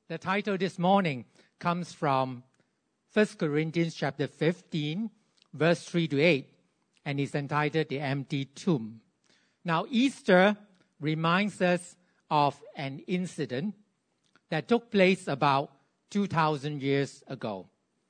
The title this morning comes from 1 Corinthians chapter 15, verse 3 to 8, and is entitled The Empty Tomb. Now, Easter reminds us of an incident that took place about 2,000 years ago.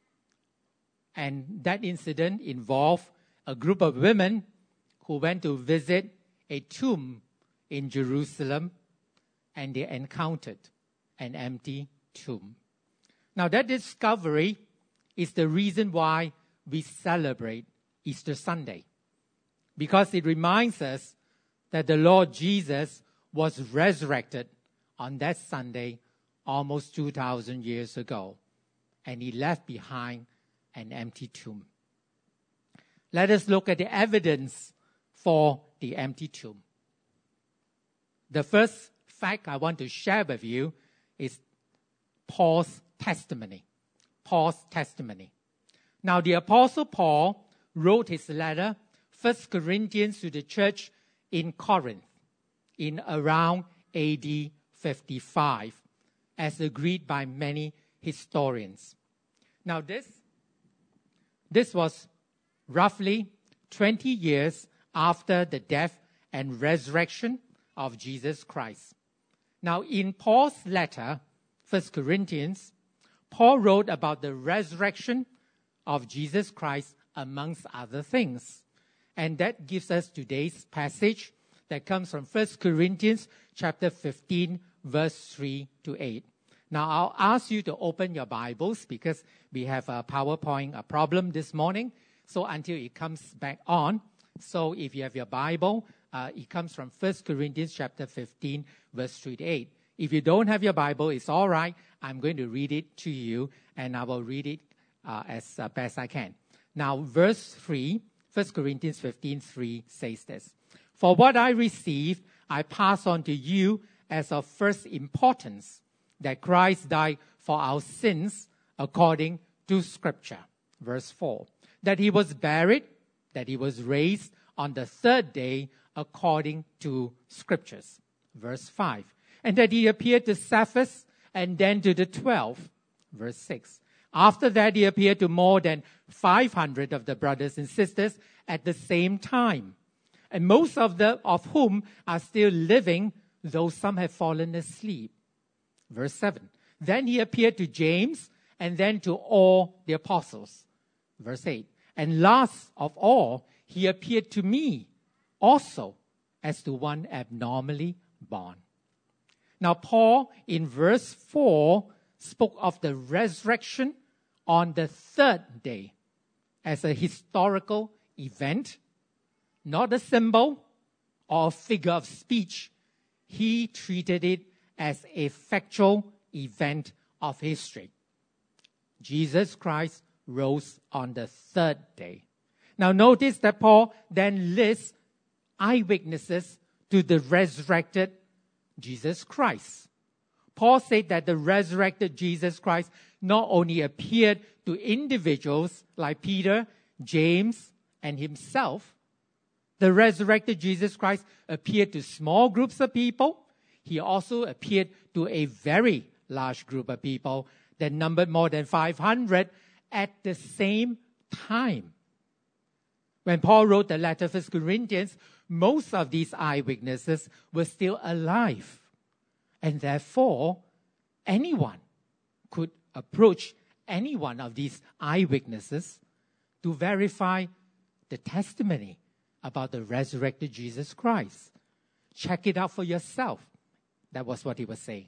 And that incident involved a group of women who went to visit a tomb in Jerusalem, and they encountered an empty tomb. Now, that discovery is the reason why we celebrate Easter Sunday, because it reminds us that the Lord Jesus was resurrected on that Sunday almost 2,000 years ago, and he left behind an empty tomb. Let us look at the evidence for the empty tomb. The first fact I want to share with you is Paul's testimony. Paul's testimony. Now, the Apostle Paul wrote his letter, 1 Corinthians, to the church in Corinth in around AD 55, as agreed by many historians. Now, this was roughly 20 years after the death and resurrection of Jesus Christ. Now, in Paul's letter, 1 Corinthians, Paul wrote about the resurrection of Jesus Christ amongst other things. And that gives us today's passage that comes from 1 Corinthians chapter 15, verse 3 to 8. Now, I'll ask you to open your Bibles because we have a PowerPoint problem this morning. So until it comes back on. So if you have your Bible, it comes from 1 Corinthians chapter 15, verse 3 to 8. If you don't have your Bible, it's all right. I'm going to read it to you, and I will read it as best I can. Now, verse 3, 1 Corinthians 15, 3 says this. For what I received, I pass on to you as of first importance, that Christ died for our sins according to Scripture. Verse 4. That he was buried, that he was raised on the third day according to Scriptures. Verse 5. And that he appeared to Cephas and then to the 12. Verse 6. After that, he appeared to more than 500 of the brothers and sisters at the same time. And most of whom are still living, though some have fallen asleep. Verse 7. Then he appeared to James and then to all the apostles. Verse 8. And last of all, he appeared to me also as to one abnormally born. Now, Paul, in verse 4, spoke of the resurrection on the third day as a historical event, not a symbol or a figure of speech. He treated it as a factual event of history. Jesus Christ rose on the third day. Now, notice that Paul then lists eyewitnesses to the resurrected Jesus Christ. Paul said that the resurrected Jesus Christ not only appeared to individuals like Peter, James, and himself. The resurrected Jesus Christ appeared to small groups of people. He also appeared to a very large group of people that numbered more than 500 at the same time. When Paul wrote the letter to 1 Corinthians, most of these eyewitnesses were still alive. And therefore, anyone could approach any one of these eyewitnesses to verify the testimony about the resurrected Jesus Christ. Check it out for yourself. That was what he was saying.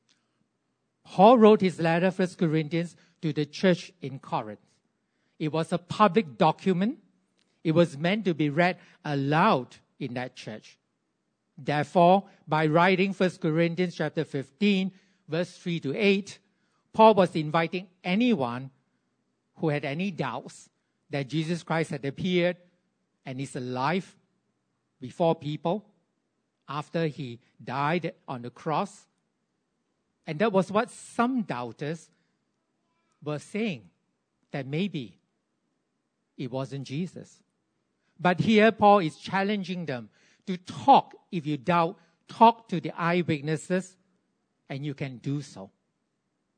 Paul wrote his letter, 1 Corinthians, to the church in Corinth. It was a public document. It was meant to be read aloud in that church. Therefore, by writing 1 Corinthians chapter 15, verse 3 to 8, Paul was inviting anyone who had any doubts that Jesus Christ had appeared and is alive before people after he died on the cross. And that was what some doubters were saying, that maybe it wasn't Jesus. But here Paul is challenging them to talk. If you doubt, talk to the eyewitnesses, and you can do so.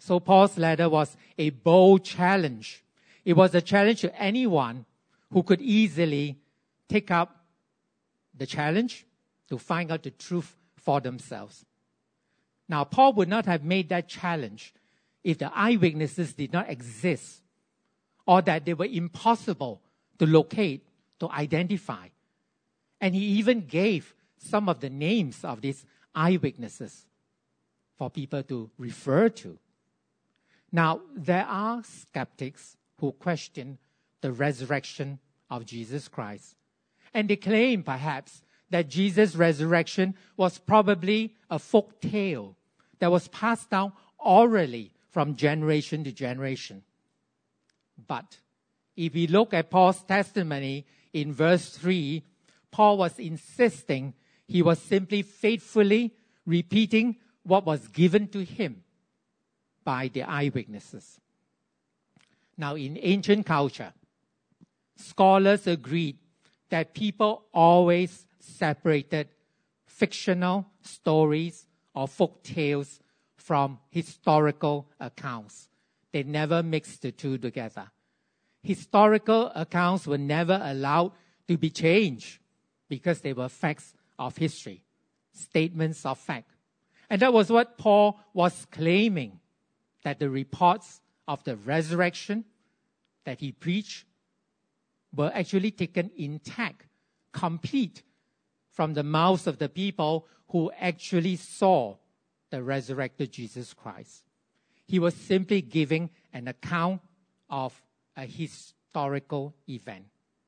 So Paul's letter was a bold challenge. It was a challenge to anyone who could easily take up the challenge to find out the truth for themselves. Now, Paul would not have made that challenge if the eyewitnesses did not exist, or that they were impossible to locate, to identify. And he even gave some of the names of these eyewitnesses for people to refer to. Now, there are skeptics who question the resurrection of Jesus Christ. And they claim, perhaps, that Jesus' resurrection was probably a folk tale that was passed down orally from generation to generation. But if we look at Paul's testimony in verse 3, Paul was insisting he was simply faithfully repeating what was given to him by the eyewitnesses. Now, in ancient culture, scholars agreed that people always separated fictional stories or folk tales from historical accounts. They never mixed the two together. Historical accounts were never allowed to be changed because they were facts of history, statements of fact. And that was what Paul was claiming, that the reports of the resurrection that he preached were actually taken intact, complete, from the mouths of the people who actually saw the resurrected Jesus Christ. He was simply giving an account of a historical event.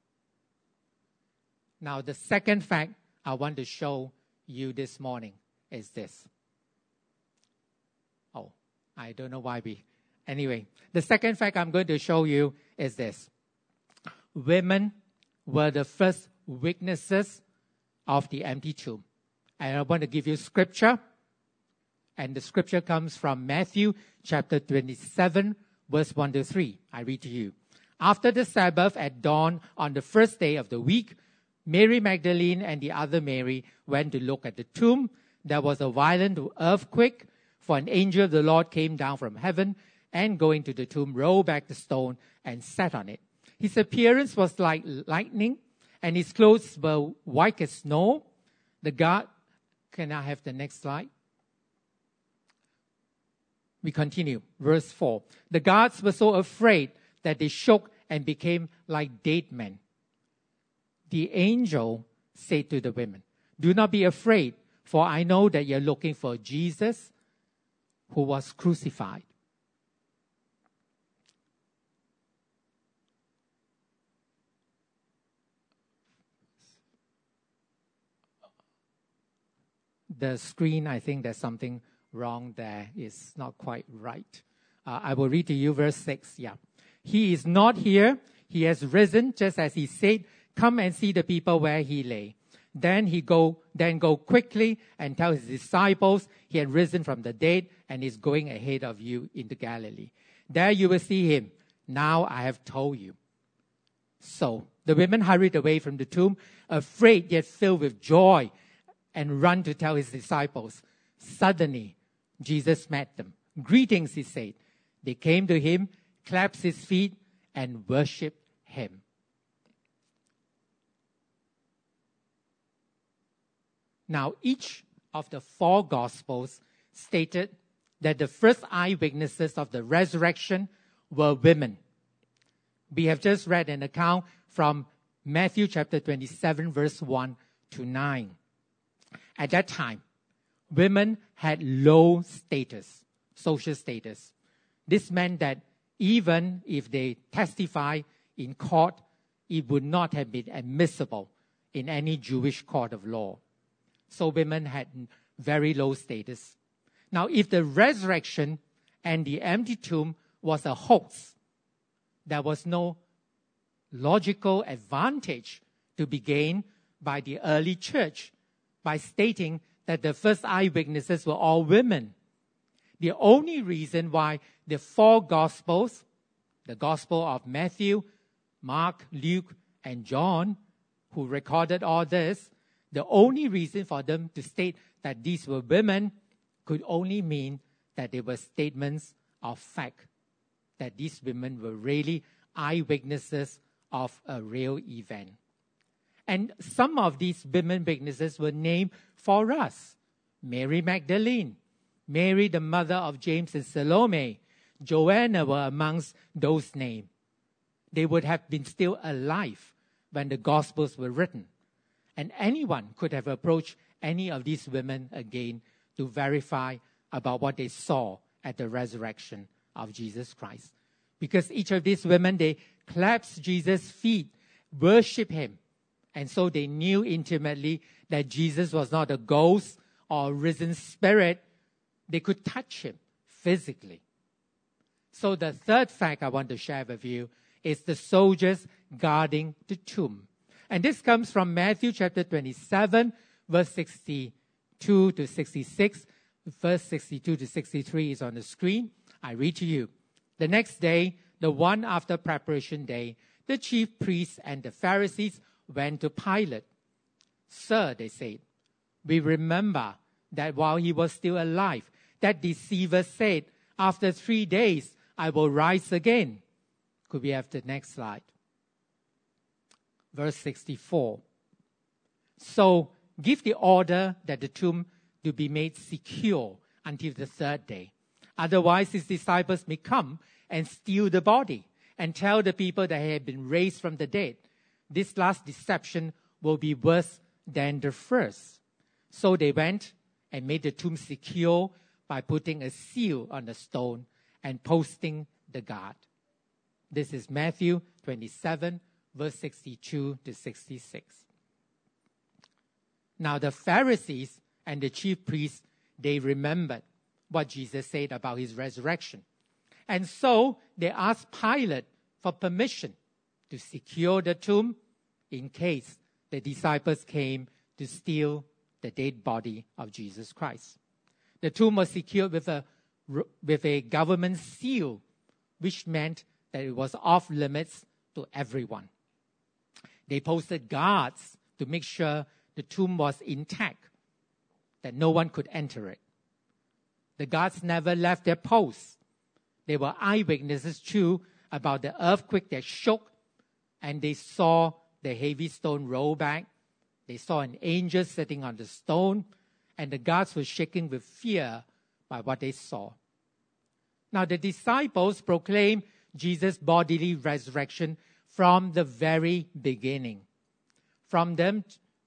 Now, the second fact I want to show you this morning is this. Oh, I don't know why Anyway, the second fact I'm going to show you is this. Women were the first witnesses of the empty tomb. And I want to give you scripture. And the scripture comes from Matthew chapter 27, verse 1 to 3. I read to you. After the Sabbath at dawn on the first day of the week, Mary Magdalene and the other Mary went to look at the tomb. There was a violent earthquake, for an angel of the Lord came down from heaven and going to the tomb, rolled back the stone and sat on it. His appearance was like lightning, and his clothes were white as snow. The guard, can I have the next slide? We continue, verse 4. The guards were so afraid that they shook and became like dead men. The angel said to the women, "Do not be afraid, for I know that you're looking for Jesus who was crucified. The screen, I think there's something wrong there. It's not quite right. I will read to you verse 6. Yeah. He is not here. He has risen, just as he said. Come and see the people where he lay. Then go quickly and tell his disciples he had risen from the dead and is going ahead of you into Galilee. There you will see him. Now I have told you." So the women hurried away from the tomb, afraid yet filled with joy, and ran to tell his disciples. Suddenly, Jesus met them. "Greetings," he said. They came to him, clapped his feet, and worshipped him. Now, each of the four Gospels stated that the first eyewitnesses of the resurrection were women. We have just read an account from Matthew chapter 27, verse 1 to 9. At that time, women had low status, social status. This meant that even if they testify in court, it would not have been admissible in any Jewish court of law. So women had very low status. Now, if the resurrection and the empty tomb was a hoax, there was no logical advantage to be gained by the early church by stating that the first eyewitnesses were all women. The only reason why the four Gospels, the Gospel of Matthew, Mark, Luke, and John, who recorded all this, the only reason for them to state that these were women could only mean that they were statements of fact that these women were really eyewitnesses of a real event. And some of these women witnesses were named for us. Mary Magdalene, Mary the mother of James and Salome, Joanna were amongst those named. They would have been still alive when the Gospels were written. And anyone could have approached any of these women again to verify about what they saw at the resurrection of Jesus Christ. Because each of these women, they clasped Jesus' feet, worship him. And so they knew intimately that Jesus was not a ghost or a risen spirit. They could touch him physically. So the third fact I want to share with you is the soldiers guarding the tomb. And this comes from Matthew chapter 27, verse 62 to 66. Verse 62 to 63 is on the screen. I read to you. The next day, the one after preparation day, the chief priests and the Pharisees went to Pilate. Sir, they said, we remember that while he was still alive, that deceiver said, after 3 days, I will rise again. Could we have the next slide? Verse 64. So give the order that the tomb to be made secure until the third day. Otherwise, his disciples may come and steal the body and tell the people that he had been raised from the dead. This last deception will be worse than the first. So they went and made the tomb secure by putting a seal on the stone and posting the guard. This is Matthew 27, verse 62 to 66. Now the Pharisees and the chief priests, they remembered what Jesus said about his resurrection. And so they asked Pilate for permission to secure the tomb in case the disciples came to steal the dead body of Jesus Christ. The tomb was secured with a government seal, which meant that it was off limits to everyone. They posted guards to make sure the tomb was intact, that no one could enter it. The guards never left their posts. They were eyewitnesses too about the earthquake that shook, and they saw the heavy stone roll back. They saw an angel sitting on the stone, and the guards were shaking with fear by what they saw. Now the disciples proclaimed Jesus' bodily resurrection from the very beginning. For them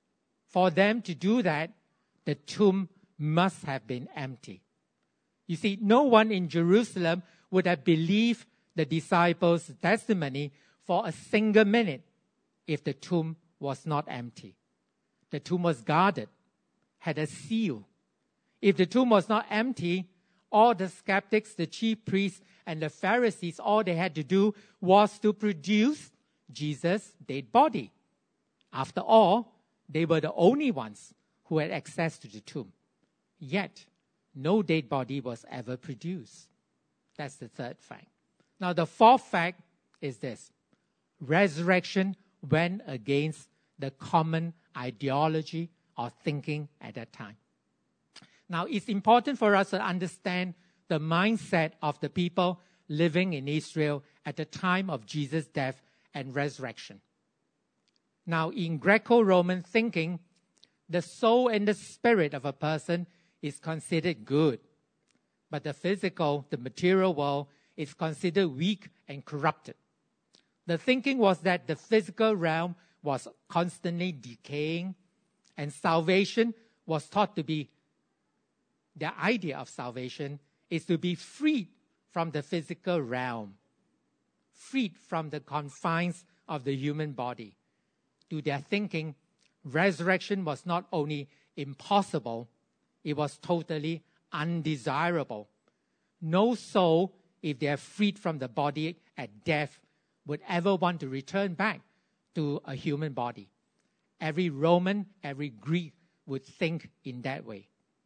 to do that, the tomb must have been empty. You see, no one in Jerusalem would have believed the disciples' testimony for a single minute if the tomb was not empty. The tomb was guarded, had a seal. If the tomb was not empty, all the skeptics, the chief priests, and the Pharisees, all they had to do was to produce Jesus' dead body. After all, they were the only ones who had access to the tomb. Yet, no dead body was ever produced. That's the third fact. Now, the fourth fact is this. Resurrection went against the common ideology or thinking at that time. Now, it's important for us to understand the mindset of the people living in Israel at the time of Jesus' death and resurrection. Now, in Greco-Roman thinking, the soul and the spirit of a person is considered good, but the physical, the material world, is considered weak and corrupted. The thinking was that the physical realm was constantly decaying, and salvation was thought to be, the idea of salvation is to be freed from the physical realm, freed from the confines of the human body. To their thinking, resurrection was not only impossible, it was totally undesirable. No soul, if they are freed from the body at death, would ever want to return back to a human body. Every Roman, every Greek would think in that way.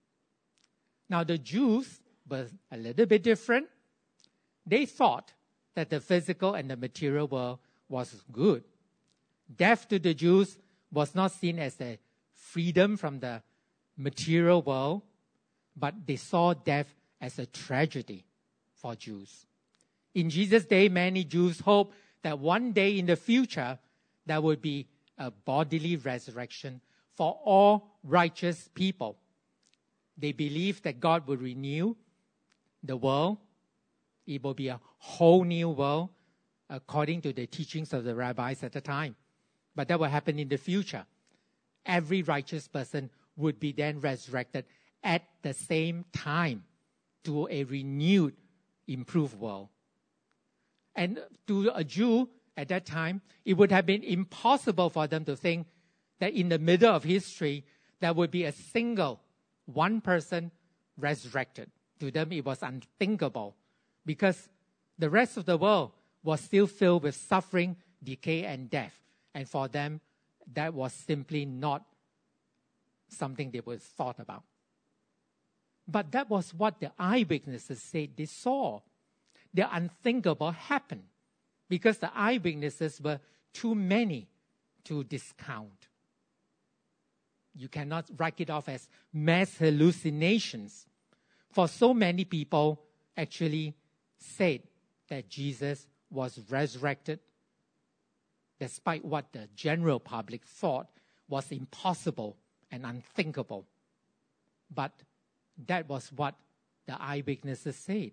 Now, the Jews were a little bit different. They thought that the physical and the material world was good. Death to the Jews was not seen as a freedom from the material world, but they saw death as a tragedy for Jews. In Jesus' day, many Jews hoped that one day in the future, there would be a bodily resurrection for all righteous people. They believed that God would renew the world. It will be a whole new world according to the teachings of the rabbis at the time. But that will happen in the future. Every righteous person would be then resurrected at the same time to a renewed, improved world. And to a Jew at that time, it would have been impossible for them to think that in the middle of history, there would be a single one person resurrected. To them, it was unthinkable because the rest of the world was still filled with suffering, decay, and death. And for them, that was simply not something they would have thought about. But that was what the eyewitnesses said they saw. The unthinkable happened because the eyewitnesses were too many to discount. You cannot write it off as mass hallucinations. For so many people actually said that Jesus was resurrected, despite what the general public thought was impossible and unthinkable. But that was what the eyewitnesses said.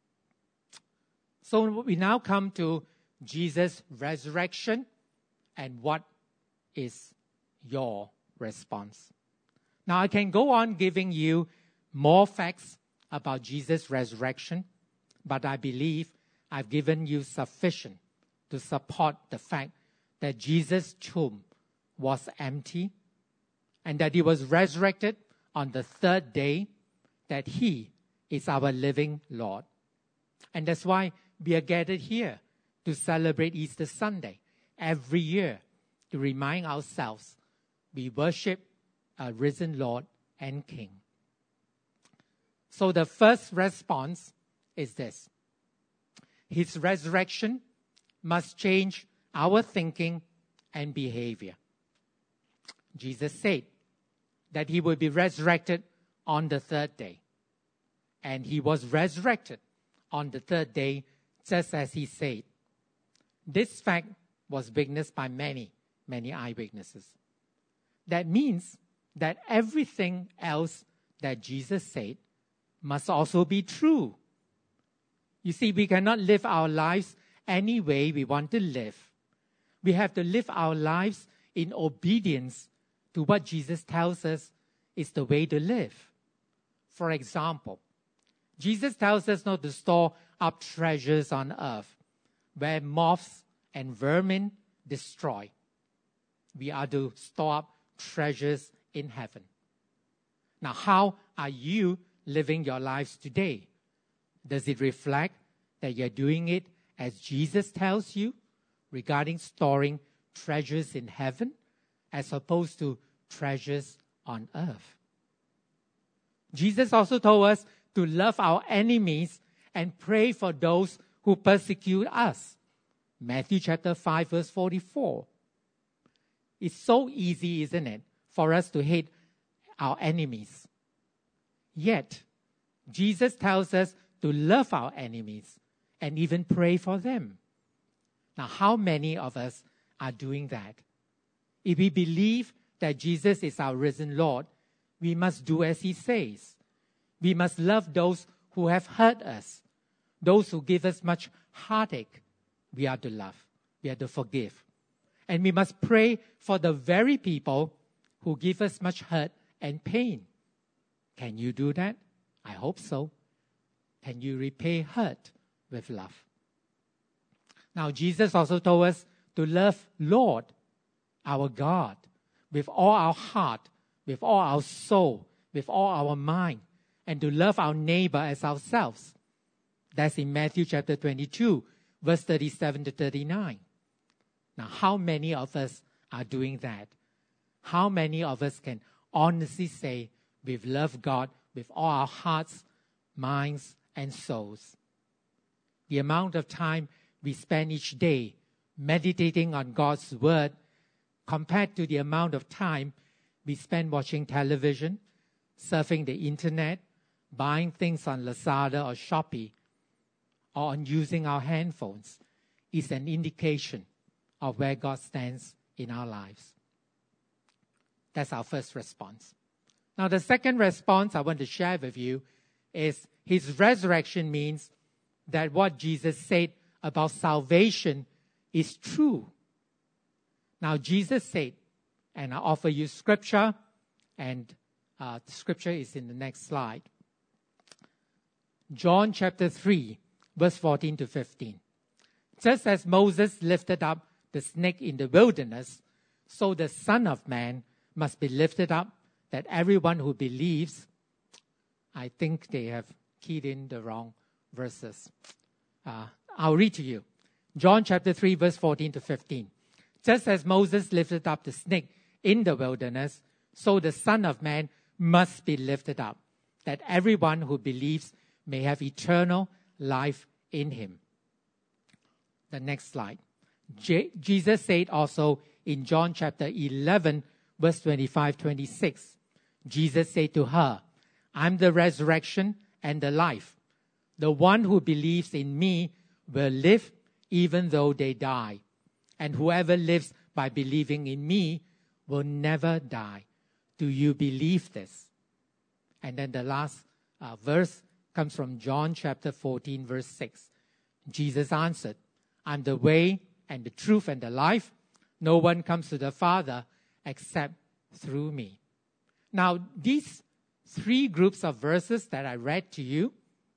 So we now come to Jesus' resurrection, and what is your response? Now I can go on giving you more facts about Jesus' resurrection, but I believe I've given you sufficient to support the fact that Jesus' tomb was empty and that he was resurrected on the third day, that he is our living Lord. And that's why we are gathered here to celebrate Easter Sunday every year, to remind ourselves we worship a risen Lord and King. So the first response is this: his resurrection must change our thinking and behavior. Jesus said that he would be resurrected on the third day. And he was resurrected on the third day, just as he said. This fact was witnessed by many, many eyewitnesses. That means that everything else that Jesus said must also be true. You see, we cannot live our lives any way we want to live. We have to live our lives in obedience to what Jesus tells us is the way to live. For example, Jesus tells us not to store up treasures on earth where moths and vermin destroy. We are to store up treasures in heaven. Now, how are you living your lives today? Does it reflect that you're doing it as Jesus tells you regarding storing treasures in heaven as opposed to treasures on earth? Jesus also told us to love our enemies and pray for those who persecute us. Matthew chapter 5, verse 44. It's so easy, isn't it, for us to hate our enemies. Yet, Jesus tells us to love our enemies and even pray for them. Now, how many of us are doing that? If we believe that Jesus is our risen Lord, we must do as he says. We must love those who have hurt us, those who give us much heartache. We are to love. We are to forgive. And we must pray for the very people who give us much hurt and pain. Can you do that? I hope so. Can you repay hurt with love? Now, Jesus also told us to love Lord, our God, with all our heart, with all our soul, with all our mind, and to love our neighbor as ourselves. That's in Matthew chapter 22, verse 37 to 39. Now, how many of us are doing that? How many of us can honestly say we've loved God with all our hearts, minds, and souls? The amount of time we spend each day meditating on God's word compared to the amount of time we spend watching television, surfing the internet, buying things on Lazada or Shopee, or on using our handphones is an indication of where God stands in our lives. That's our first response. Now, the second response I want to share with you is his resurrection means that what Jesus said about salvation is true. Now, Jesus said, and I offer you scripture, and the scripture is in the next slide. John chapter 3, verse 14 to 15. Just as Moses lifted up the snake in the wilderness, so the Son of Man must be lifted up, that everyone who believes, I think they have keyed in the wrong verses. I'll read to you. John chapter 3, verse 14 to 15. Just as Moses lifted up the snake in the wilderness, so the Son of Man must be lifted up, that everyone who believes may have eternal life in him. The next slide. Jesus said also in John chapter 11, verse 25-26, Jesus said to her, I'm the resurrection and the life. The one who believes in me will live even though they die. And whoever lives by believing in me will never die. Do you believe this? And then the last verse comes from John chapter 14, verse 6. Jesus answered, I'm the way and the truth and the life. No one comes to the Father except through me. Now, these three groups of verses that I read to you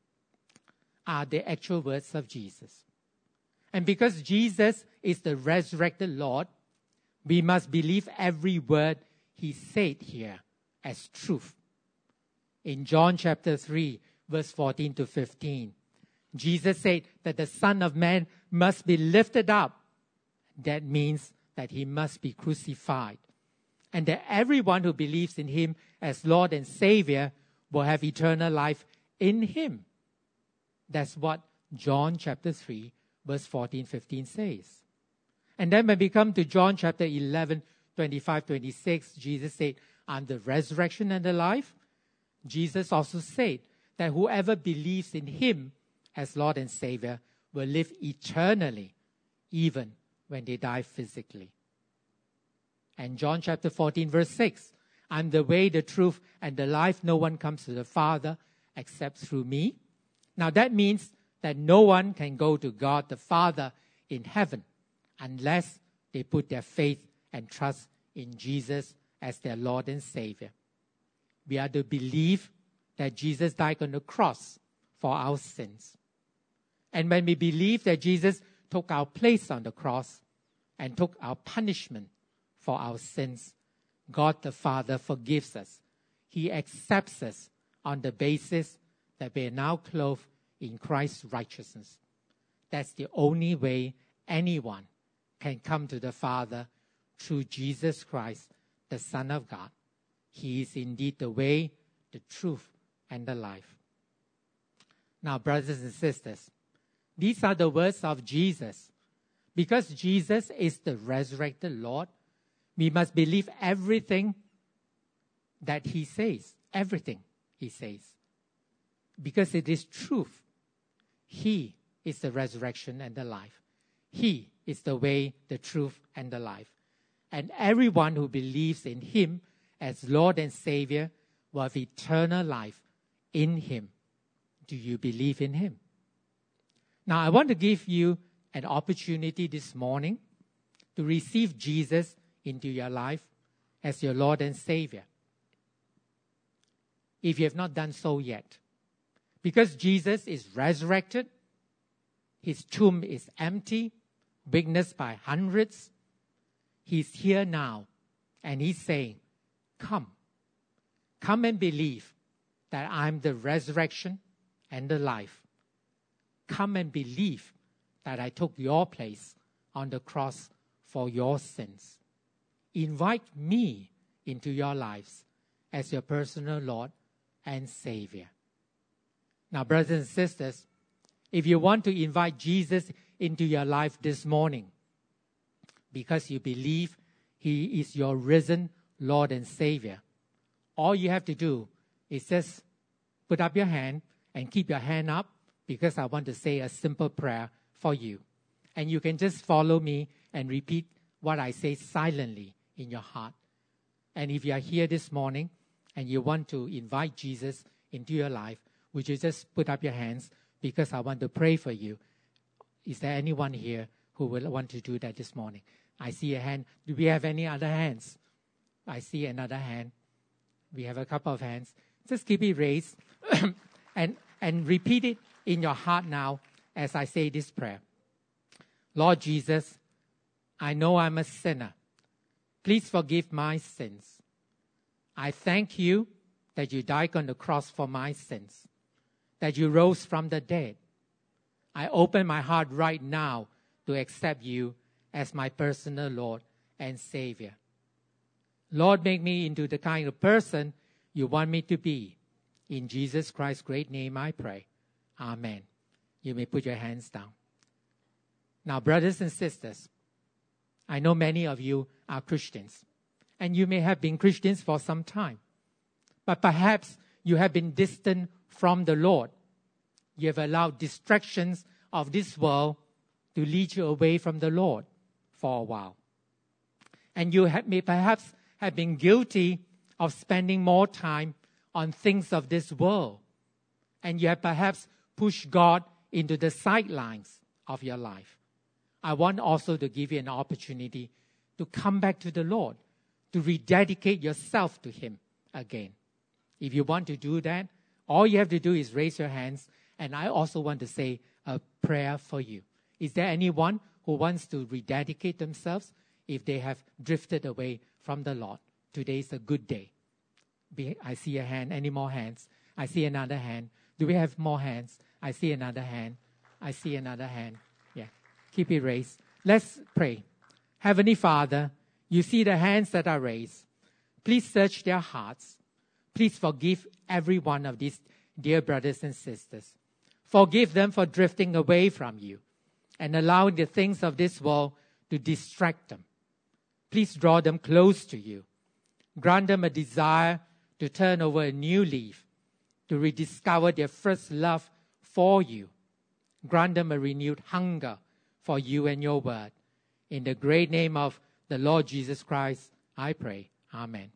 are the actual words of Jesus. And because Jesus is the resurrected Lord, we must believe every word he said here as truth. In John chapter 3, verse 14 to 15, Jesus said that the Son of Man must be lifted up. That means that he must be crucified. And that everyone who believes in him as Lord and Savior will have eternal life in him. That's what John chapter 3, verse 14, 15 says. And then when we come to John chapter 11, 25, 26, Jesus said, I'm the resurrection and the life. Jesus also said that whoever believes in him as Lord and Savior will live eternally, even when they die physically. And John chapter 14, verse 6, I'm the way, the truth, and the life. No one comes to the Father except through me. Now that means that no one can go to God the Father in heaven unless they put their faith and trust in Jesus as their Lord and Savior. We are to believe that Jesus died on the cross for our sins. And when we believe that Jesus took our place on the cross and took our punishment for our sins, God the Father forgives us. He accepts us on the basis that we are now clothed in Christ's righteousness. That's the only way anyone can come to the Father, through Jesus Christ, the Son of God. He is indeed the way, the truth, and the life. Now, brothers and sisters, these are the words of Jesus. Because Jesus is the resurrected Lord, we must believe everything that he says. Everything he says. Because it is truth. He is the resurrection and the life. He is the way, the truth, and the life. And everyone who believes in him as Lord and Savior will have eternal life in him. Do you believe in him? Now, I want to give you an opportunity this morning to receive Jesus into your life as your Lord and Savior. If you have not done so yet. Because Jesus is resurrected, his tomb is empty, witnessed by hundreds. He's here now, and he's saying, come. Come and believe that I'm the resurrection and the life. Come and believe that I took your place on the cross for your sins. Invite me into your lives as your personal Lord and Savior. Now, brothers and sisters, if you want to invite Jesus into your life this morning because you believe he is your risen Lord and Savior, all you have to do is just put up your hand and keep your hand up because I want to say a simple prayer for you. And you can just follow me and repeat what I say silently in your heart. And if you are here this morning and you want to invite Jesus into your life, would you just put up your hands, because I want to pray for you. Is there anyone here who will want to do that this morning? I see a hand. Do we have any other hands? I see another hand. We have a couple of hands. Just keep it raised and repeat it in your heart now as I say this prayer. Lord Jesus, I know I'm a sinner. Please forgive my sins. I thank you that you died on the cross for my sins, that you rose from the dead. I open my heart right now to accept you as my personal Lord and Savior. Lord, make me into the kind of person you want me to be. In Jesus Christ's great name I pray. Amen. You may put your hands down. Now, brothers and sisters, I know many of you are Christians, and you may have been Christians for some time, but perhaps you have been distant from the Lord. You have allowed distractions of this world to lead you away from the Lord for a while. And you may perhaps have been guilty of spending more time on things of this world. And you have perhaps pushed God into the sidelines of your life. I want also to give you an opportunity to come back to the Lord, to rededicate yourself to Him again. If you want to do that, all you have to do is raise your hands, and I also want to say a prayer for you. Is there anyone who wants to rededicate themselves if they have drifted away from the Lord? Today is a good day. I see a hand. Any more hands? I see another hand. Do we have more hands? I see another hand. I see another hand. Yeah. Keep it raised. Let's pray. Heavenly Father, you see the hands that are raised. Please search their hearts. Please forgive every one of these dear brothers and sisters. Forgive them for drifting away from you and allowing the things of this world to distract them. Please draw them close to you. Grant them a desire to turn over a new leaf, to rediscover their first love for you. Grant them a renewed hunger for you and your word. In the great name of the Lord Jesus Christ, I pray. Amen.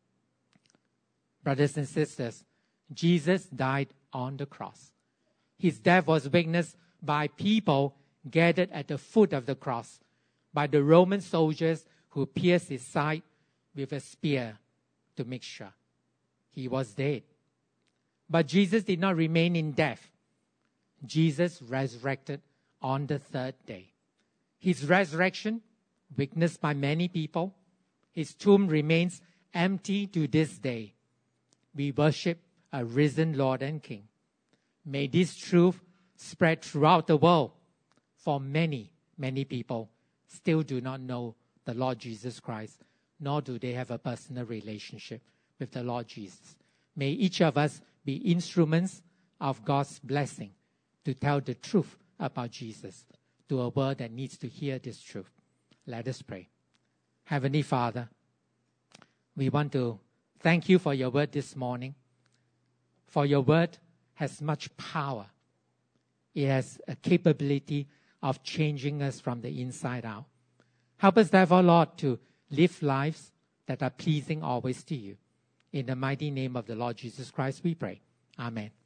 Brothers and sisters, Jesus died on the cross. His death was witnessed by people gathered at the foot of the cross, by the Roman soldiers who pierced his side with a spear to make sure he was dead. But Jesus did not remain in death. Jesus resurrected on the third day. His resurrection, witnessed by many people, his tomb remains empty to this day. We worship a risen Lord and King. May this truth spread throughout the world, for many, many people still do not know the Lord Jesus Christ, nor do they have a personal relationship with the Lord Jesus. May each of us be instruments of God's blessing to tell the truth about Jesus to a world that needs to hear this truth. Let us pray. Heavenly Father, we want to thank you for your word this morning. For your word has much power. It has a capability of changing us from the inside out. Help us therefore, Lord, to live lives that are pleasing always to you. In the mighty name of the Lord Jesus Christ, we pray. Amen.